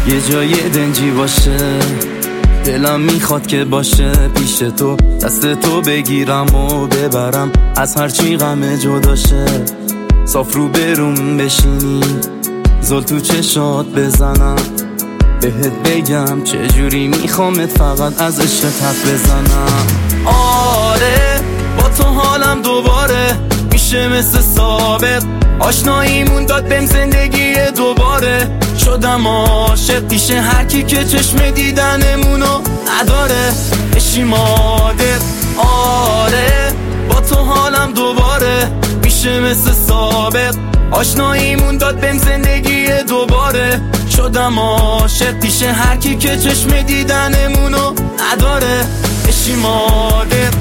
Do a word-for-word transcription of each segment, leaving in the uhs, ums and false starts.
یه جای دنجی باشه، دلم میخواد که باشه پیش تو، دست تو بگیرم و ببرم از هرچی غم جداشه. صاف رو بروم بشینی، زل تو چشات بزنم، بهت بگم چجوری میخوامت فقط از عشقت حرف بزنم. آره با تو حالم دوباره میشه مثل سابق، آشناییمون داد بهم زندگی دوباره. شدم عاشق پیش هر کی که چشم دیدنمونو نداره، عشقی مادر. آره با تو حالم دوباره میشه مثل سابق، آشناییمون داد بهم زندگی دوباره. شدم عاشق پیش هر کی که چشم دیدنمونو نداره، عشقی مادر.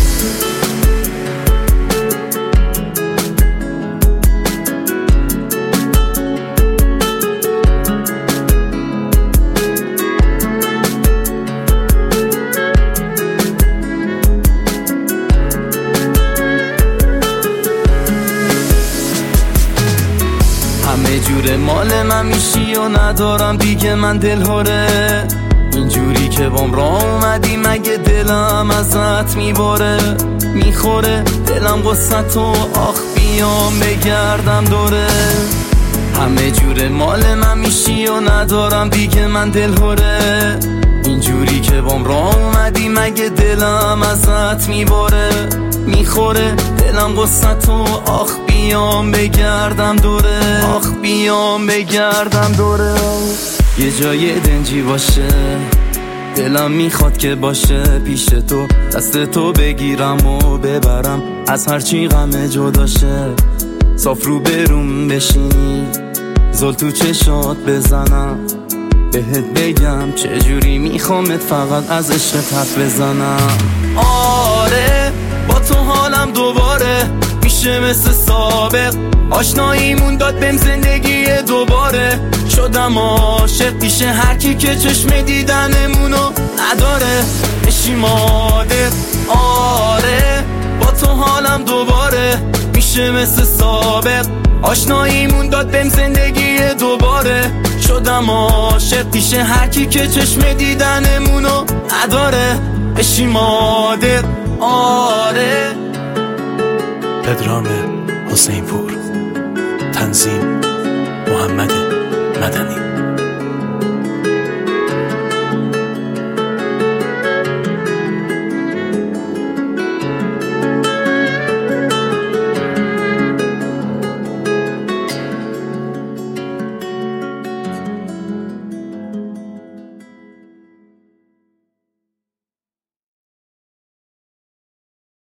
همه جوره مال من میشی و ندارم دیگه من دلهوره. اینجوری که بام راه اومدی مگه دلم ازت میباره، میخوره دلم غصت و آخ بیام بگردم دوره. همه جوره مال من میشی و ندارم دیگه من دلهوره. اینجوری که بام راه اومدی مگه دلم ازت میباره، میخوره دلم غصت و آخ بیام بگردم دوره، آخ بیام بگردم دوره. یه جای دنجی باشه، دلم میخواد که باشه پیش تو، دست تو بگیرم و ببرم از هرچی غم جداشه. صاف رو بروم بشینی، زل تو چشات بزنم، بهت بگم چجوری میخوامت فقط از عشقت حرف بزنم. آره با تو حالم دوباره میشه مثل سابق، آشناییمون داد بهم زندگی دوباره. شدم عاشق پیش هر کی که چشم دیدنمونو نداره، عشقی مادر. آره با تو حالم دوباره میشه مثل سابق، آشناییمون داد بهم زندگی دوباره. شدم عاشق پیش هر کی که چشم دیدنمونو نداره، عشقی مادر. آره پدرام حسین پور، تنظیم محمد مدنی.